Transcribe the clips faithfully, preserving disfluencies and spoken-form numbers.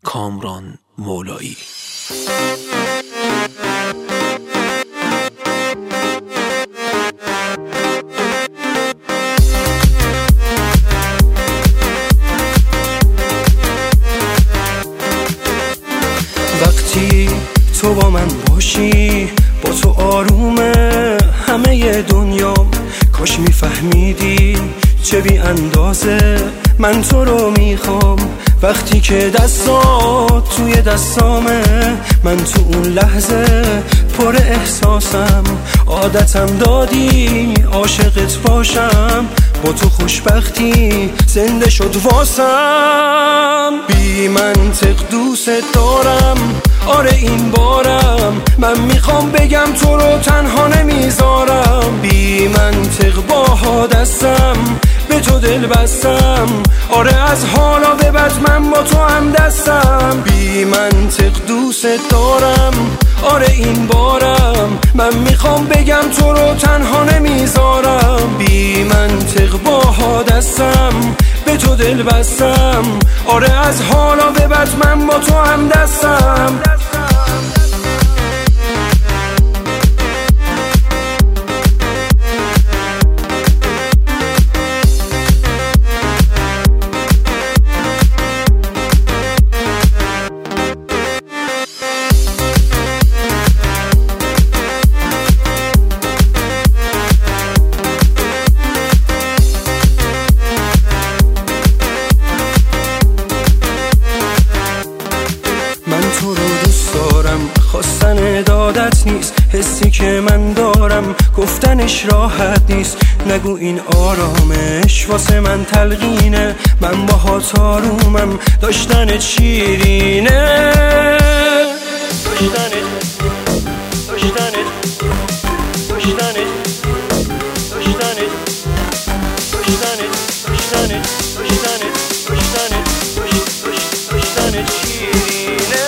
کامران مولایی. وقتی تو با من باشی، با تو آرومه همه دنیام. کاش میفهمیدی چه بی اندازه من تو رو میخوام. وقتی که دستات توی دستامه، من تو اون لحظه پر احساسم. عادتم دادی عاشقت باشم، با تو خوشبختی زنده شد واسم. بی منطق دوست دارم، آره این بارم. من میخوام بگم تو رو تنها نمیذارم. بی منطق با دستم به تو دل بستم، آره از حالا به بعد من با تو هم دستم. بی منطق دوست دارم، آره این بارم. من میخوام بگم تو رو تنها نمیذارم. بی منطق با دستم به تو دل بستم، آره از حالا به بعد من با تو هم دستم. تو رو دوست دارم، خواستن دادت نیست. حسی که من دارم گفتنش راحت نیست. نگو این آرامش واسه من تلقینه. من باهات آرومم، داشتنت شیرینه. داشتنت داشتنت داشتنت داشتنت داشتنت داشتنت داشتنت داشتنت داشتنت شیرینه.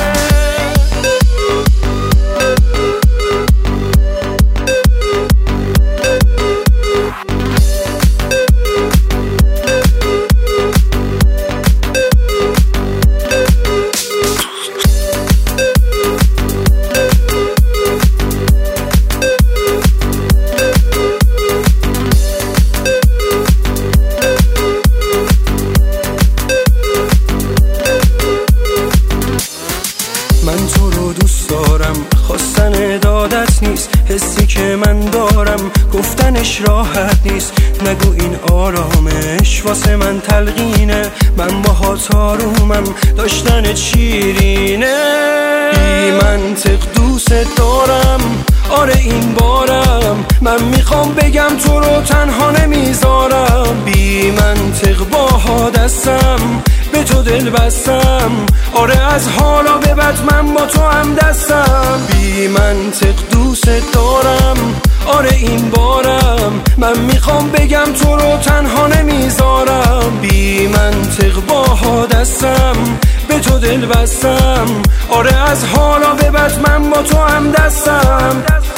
من تو رو دوست دارم، خواستن دادت نیست. حسی که من دارم گفتنش راحت نیست. نگو این آرامش واسه من تلقینه. من باهات آرومم، داشتنت شیرینه. بی منطق دوست دارم، آره این بارم. من میخوام بگم تو رو تنها نمیذارم. بی منطق با دستم به تو دل بستم، آره از حالا به بعد من با تو هم دستم. بی منطق دوست دارم، آره این بارم. من میخوام بگم تو رو تنها نمیذارم. بی منطق با دستم به تو دل بستم، آره از حالا به بعد من با تو هم دستم.